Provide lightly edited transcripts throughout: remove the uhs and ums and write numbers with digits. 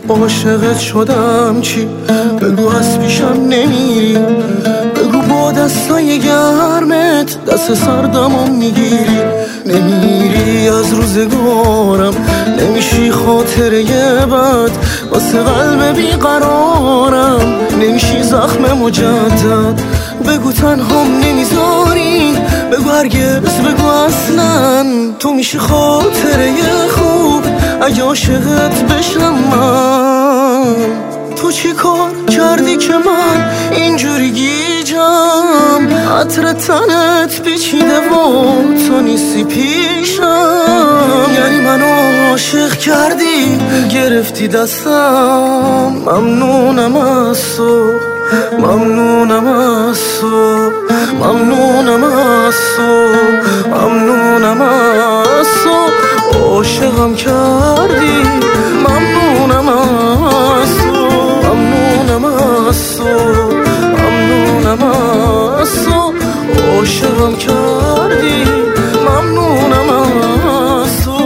عاشقت شدم چی؟ بگو از پیشم نمیری، بگو با دستای گرمت دست سردمو میگیری. نمیری از روزگارم، نمیشی خاطره بد واسه قلب بیقرارم، نمیشی زخم مجدد. بگو تنهام نمیذاری، بگو هرگز، بگو اصلا. تو میشی خاطره خوب اگه عاشقت بشم من. تو چی کار کردی که من اینجوری گیجم؟ عطر تنت پیچیده و تو نیستی پیشم. یعنی منو عاشق کردی، گرفتی دستم. ممنونم از تو، ممنونم از تو، ممنونم از تو، ممنونم از تو. عاشقم کردی، ممنونم از تو، ممنونم از تو، ممنونم از تو. عاشقم کردی، ممنونم از تو.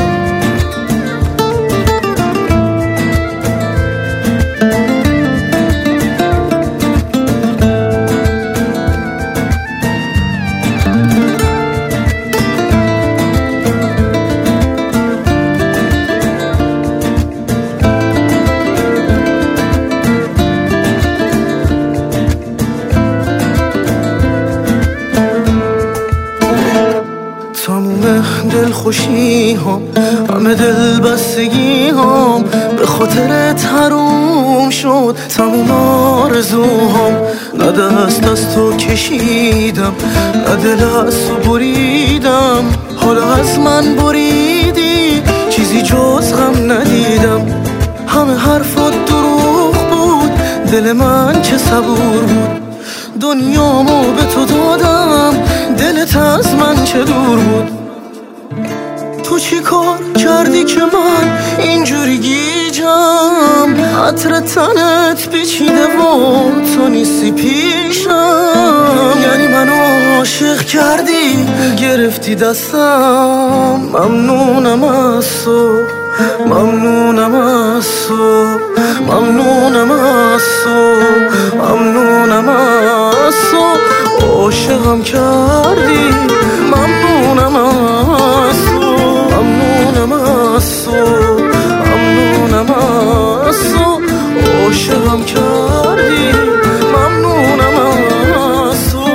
تموم دل خوشی هم، همه دل بستگی هم به خاطرت حروم شد. تموم آرزوهام نه دست از تو کشیدم، نه دل از تو بریدم. حالا از من بریدی، چیزی جز غم ندیدم. همه حرفات دروغ بود، دل من چه صبور بود. دنیامو به تو دادم، دلت از من چه دور بود. تو چی کار کردی که من اینجوری گیجم؟ عطر تنت پیچیده و تو نیستی پیشم. یعنی منو عاشق کردی، گرفتی دستم. ممنونم از تو، ممنونم از تو، ممنونم از تو، ممنونم از تو. عاشقم کردی، ممنونم از تو، ممنونم از تو، ممنونم از تو. عاشقم کردی، ممنونم از تو.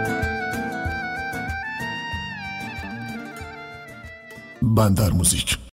بندر موزیک.